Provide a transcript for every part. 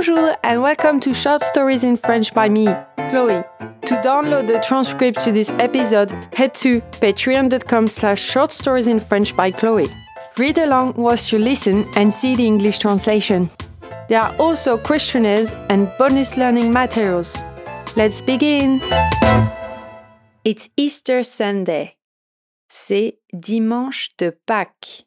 Bonjour and welcome to Short Stories in French by me, Chloe. To download the transcript to this episode, head to patreon.com/shortstoriesinfrench by Chloe. Read along whilst you listen and see the English translation. There are also questionnaires and bonus learning materials. Let's begin! It's Easter Sunday. C'est dimanche de Pâques.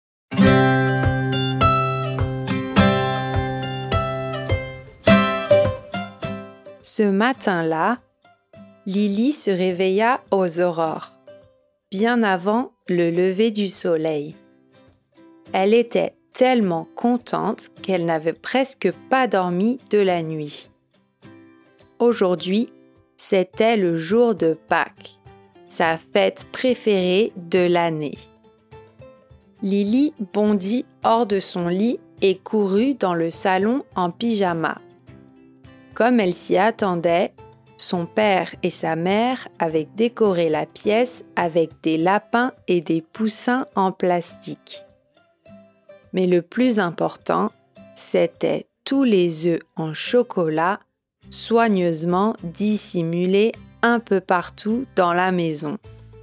Ce matin-là, Lily se réveilla aux aurores, bien avant le lever du soleil. Elle était tellement contente qu'elle n'avait presque pas dormi de la nuit. Aujourd'hui, c'était le jour de Pâques, sa fête préférée de l'année. Lily bondit hors de son lit et courut dans le salon en pyjama. Comme elle s'y attendait, son père et sa mère avaient décoré la pièce avec des lapins et des poussins en plastique. Mais le plus important, c'était tous les œufs en chocolat soigneusement dissimulés un peu partout dans la maison.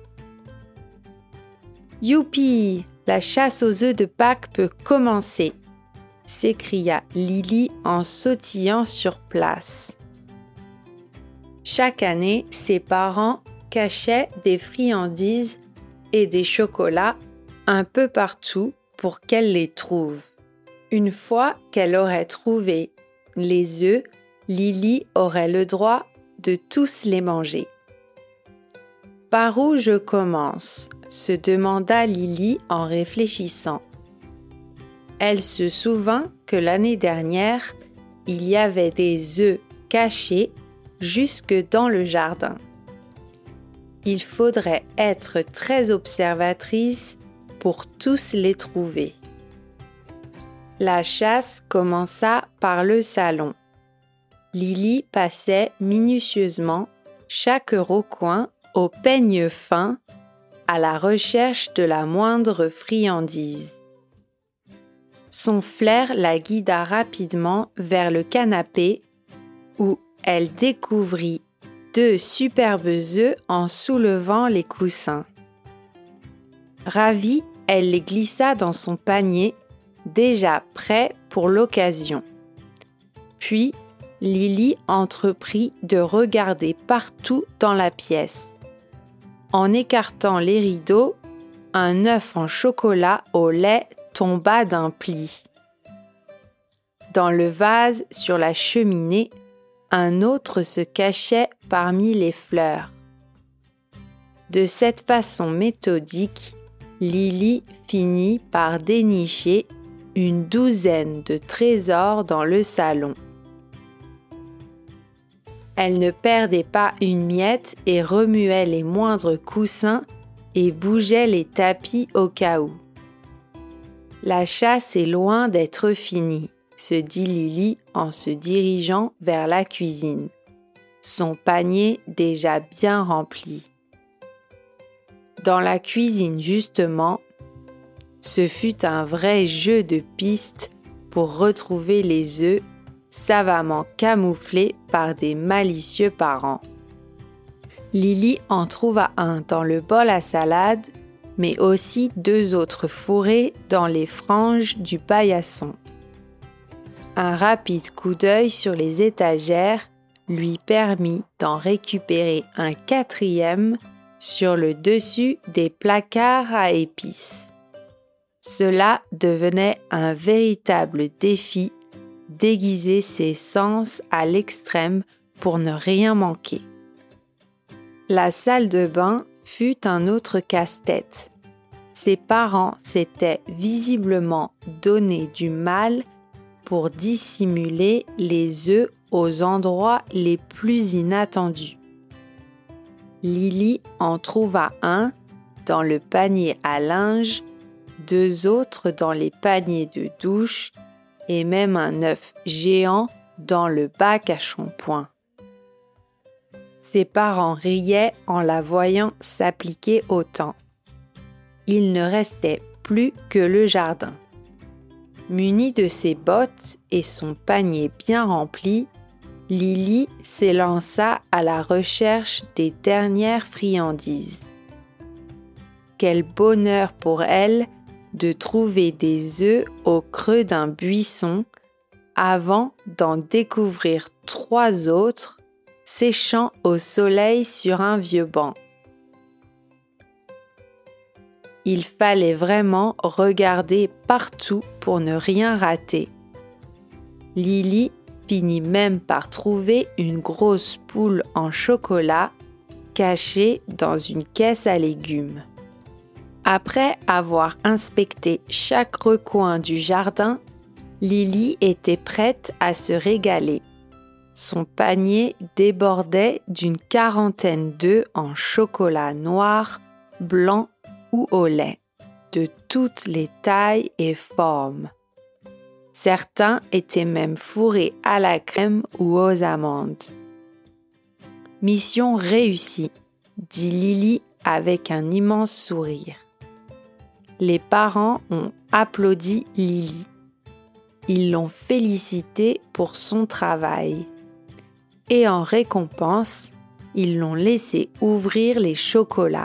Youpi! La chasse aux œufs de Pâques peut commencer! S'écria Lily en sautillant sur place. Chaque année, ses parents cachaient des friandises et des chocolats un peu partout pour qu'elle les trouve. Une fois qu'elle aurait trouvé les œufs, Lily aurait le droit de tous les manger. Par où je commence ? Se demanda Lily en réfléchissant. Elle se souvint que l'année dernière, il y avait des œufs cachés jusque dans le jardin. Il faudrait être très observatrice pour tous les trouver. La chasse commença par le salon. Lily passait minutieusement chaque recoin au peigne fin à la recherche de la moindre friandise. Son flair la guida rapidement vers le canapé où elle découvrit 2 superbes œufs en soulevant les coussins. Ravie, elle les glissa dans son panier, déjà prêt pour l'occasion. Puis, Lily entreprit de regarder partout dans la pièce. En écartant les rideaux, un œuf en chocolat au lait tomba d'un pli. Dans le vase sur la cheminée, un autre se cachait parmi les fleurs. De cette façon méthodique, Lily finit par dénicher une 12aine de trésors dans le salon. Elle ne perdait pas une miette et remuait les moindres coussins et bougeait les tapis au cas où. La chasse est loin d'être finie, se dit Lily en se dirigeant vers la cuisine, son panier déjà bien rempli. Dans la cuisine justement, ce fut un vrai jeu de piste pour retrouver les œufs savamment camouflés par des malicieux parents. Lily en trouva un dans le bol à salade, mais aussi 2 autres fourrés dans les franges du paillasson. Un rapide coup d'œil sur les étagères lui permit d'en récupérer un 4e sur le dessus des placards à épices. Cela devenait un véritable défi, déguiser ses sens à l'extrême pour ne rien manquer. La salle de bain fut un autre casse-tête. Ses parents s'étaient visiblement donné du mal pour dissimuler les œufs aux endroits les plus inattendus. Lily en trouva un dans le panier à linge, 2 autres dans les paniers de douche et même un œuf géant dans le bac à shampoing. Ses parents riaient en la voyant s'appliquer autant. Il ne restait plus que le jardin. Munie de ses bottes et son panier bien rempli, Lily s'élança à la recherche des dernières friandises. Quel bonheur pour elle de trouver des œufs au creux d'un buisson avant d'en découvrir 3 autres séchant au soleil sur un vieux banc. Il fallait vraiment regarder partout pour ne rien rater. Lily finit même par trouver une grosse poule en chocolat cachée dans une caisse à légumes. Après avoir inspecté chaque recoin du jardin, Lily était prête à se régaler. Son panier débordait d'une 40aine d'œufs en chocolat noir, blanc ou au lait, de toutes les tailles et formes. Certains étaient même fourrés à la crème ou aux amandes. Mission réussie, dit Lily avec un immense sourire. Les parents ont applaudi Lily. Ils l'ont félicitée pour son travail. Et en récompense, ils l'ont laissé ouvrir les chocolats.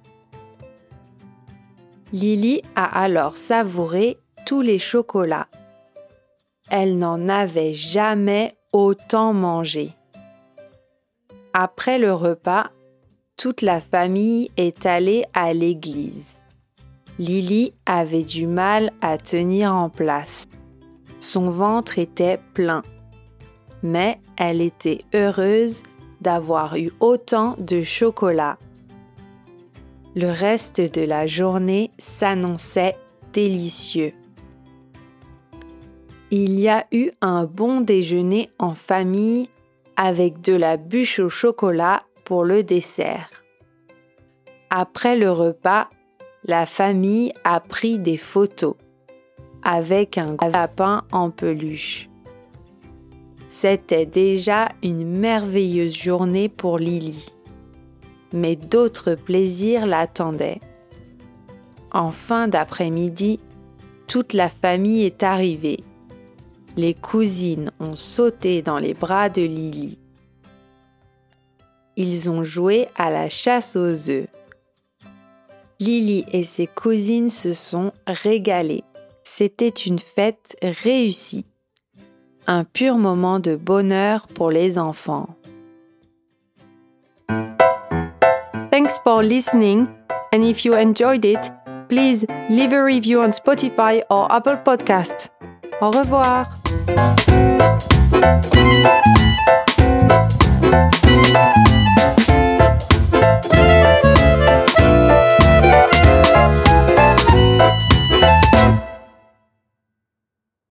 Lily a alors savouré tous les chocolats. Elle n'en avait jamais autant mangé. Après le repas, toute la famille est allée à l'église. Lily avait du mal à tenir en place. Son ventre était plein, mais elle était heureuse d'avoir eu autant de chocolat. Le reste de la journée s'annonçait délicieux. Il y a eu un bon déjeuner en famille avec de la bûche au chocolat pour le dessert. Après le repas, la famille a pris des photos avec un lapin en peluche. C'était déjà une merveilleuse journée pour Lily. Mais d'autres plaisirs l'attendaient. En fin d'après-midi, toute la famille est arrivée. Les cousines ont sauté dans les bras de Lily. Ils ont joué à la chasse aux œufs. Lily et ses cousines se sont régalées. C'était une fête réussie. Un pur moment de bonheur pour les enfants. Thanks for listening, and if you enjoyed it, please leave a review on Spotify or Apple Podcasts. Au revoir!